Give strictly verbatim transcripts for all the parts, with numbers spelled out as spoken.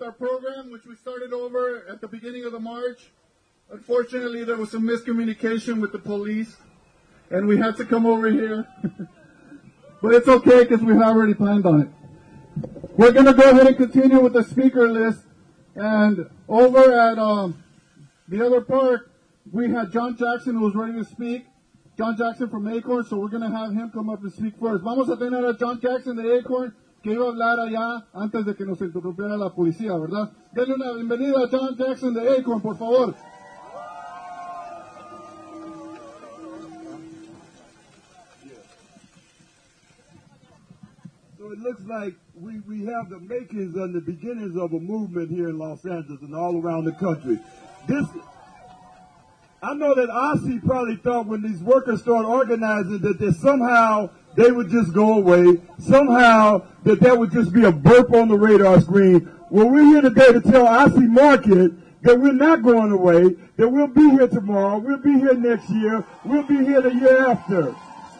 our program, which we started over at the beginning of the march. Unfortunately, there was some miscommunication with the police, and we had to come over here. But it's okay, because we have already planned on it. We're going to go ahead and continue with the speaker list. And over at um, the other park, we had John Jackson, who was ready to speak. John Jackson from Acorn, so we're going to have him come up and speak first. Vamos a tener a John Jackson de Acorn, que iba a hablar allá antes de que nos interrumpiera la policía, ¿verdad? Denle una bienvenida a John Jackson de Acorn, por favor. So it looks like we, we have the makings and the beginnings of a movement here in Los Angeles and all around the country. This, I know that O S C probably thought when these workers start organizing that they somehow they would just go away, somehow that that would just be a burp on the radar screen. Well, we're here today to tell O S C Market that we're not going away, that we'll be here tomorrow, we'll be here next year, we'll be here the year after.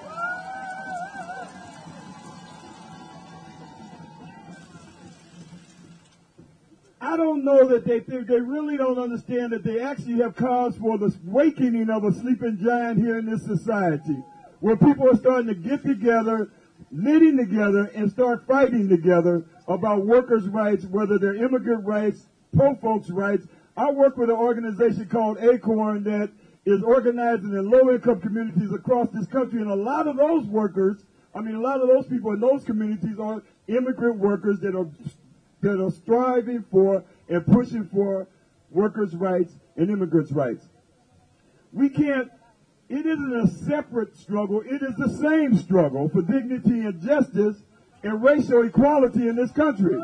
I don't know that they think, they really don't understand that they actually have cause for the awakening of a sleeping giant here in this society, where people are starting to get together, knitting together, and start fighting together about workers' rights, whether they're immigrant rights, poor folks' rights. I work with an organization called Acorn that is organizing in low-income communities across this country, and a lot of those workers, I mean, a lot of those people in those communities are immigrant workers that are that are striving for and pushing for workers' rights and immigrants' rights. We can't, it isn't a separate struggle, it is the same struggle for dignity and justice and racial equality in this country.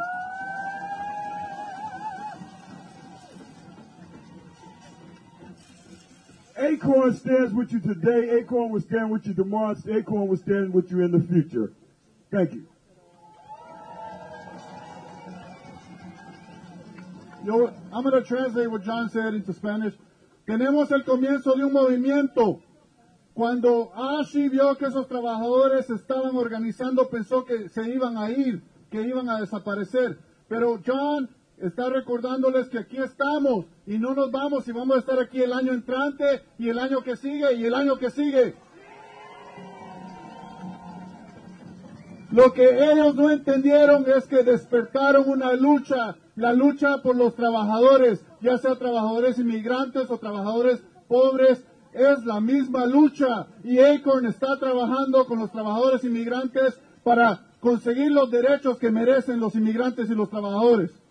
Acorn stands with you today, Acorn will stand with you tomorrow, Acorn will stand with you in the future. Thank you. Yo, I'm going to translate what John said into Spanish. Tenemos el comienzo de un movimiento. Cuando O S C vio que esos trabajadores se estaban organizando, pensó que se iban a ir, que iban a desaparecer. Pero John está recordándoles que aquí estamos y no nos vamos, y vamos a estar aquí el año entrante y el año que sigue y el año que sigue. Lo que ellos no entendieron es que despertaron una lucha, la lucha por los trabajadores, ya sea trabajadores inmigrantes o trabajadores pobres, es la misma lucha, y Acorn está trabajando con los trabajadores inmigrantes para conseguir los derechos que merecen los inmigrantes y los trabajadores.